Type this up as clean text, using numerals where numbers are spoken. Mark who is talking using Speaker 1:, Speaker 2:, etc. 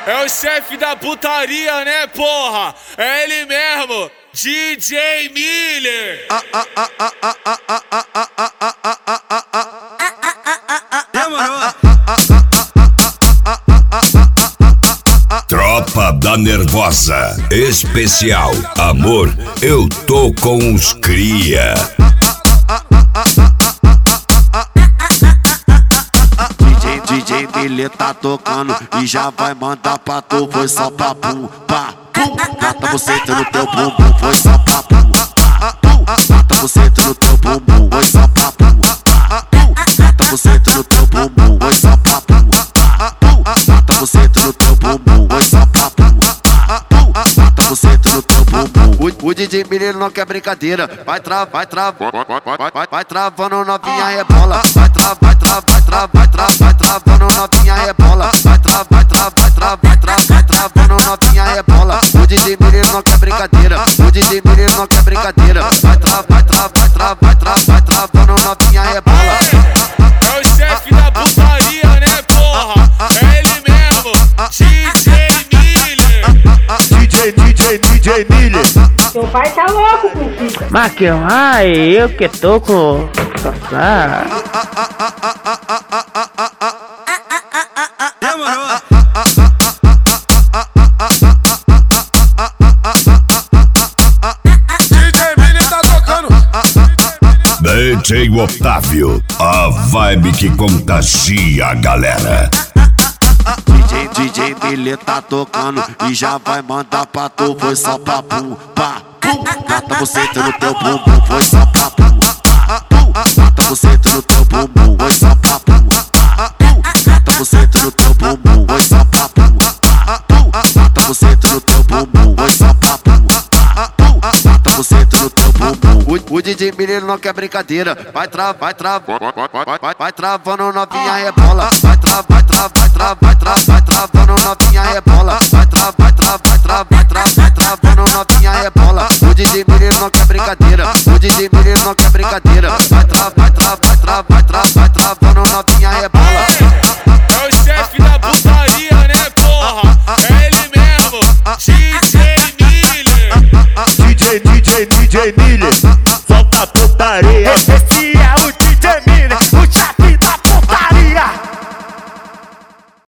Speaker 1: É o chefe da putaria, né, porra? É ele mesmo, DJ Miller.
Speaker 2: Demorou.
Speaker 3: Tropa da Nervosa, especial Amor, eu tô com os cria.
Speaker 2: DJ Miller tá tocando e já vai mandar pra tu. Foi só pra pum, pá, pum. Mata você no teu bumbum, foi só pra pum, pá, pum. Mata você no teu bumbum, foi só pra pum, pá, pum. Mata você no teu bumbum, foi só pra pum, pá, pum. Mata você no teu bumbum, foi só pra pum, pá, pum. Mata você no teu bumbum. O DJ Miller não quer brincadeira. Vai travando novinha rebola. Vai travando novinha rebola. Vai travando novinha rebola. O DJ Miller não quer brincadeira. O DJ Miller não quer brincadeira. Vai travando novinha rebola.
Speaker 1: É o chefe da putaria, né, porra? É ele mesmo, DJ Miller.
Speaker 4: DJ Miller.
Speaker 5: Seu pai tá louco com isso.
Speaker 6: Marquinhos, eu que tô com...
Speaker 2: Demorou.
Speaker 1: DJ Miller tá tocando.
Speaker 3: DJ Otávio, a vibe que contagia a galera.
Speaker 2: DJ Miller tá tocando e já vai mandar pra tu. Foi só pra pum, pá, pum. Mata você no teu bumbum, foi só pra pum, pá, pum. Mata você no teu bumbum, foi só pra pum, pá, pum. Mata você no teu bumbum, foi só pra pum, pá, pum. Mata você no teu bumbum, foi só pra pum, pá, pum. Mata você no teu bumbum. O DJ Miller não quer brincadeira. Vai travando novinha rebola. Vai travando novinha rebola. Vai travando novinha rebola. O DJ Miller não quer brincadeira. O DJ Miller não quer brincadeira. Vai travando novinha rebola.
Speaker 1: É o chefe da putaria, né, porra? É ele mesmo, DJ Miller.
Speaker 4: DJ Miller. Solta a putaria. Especial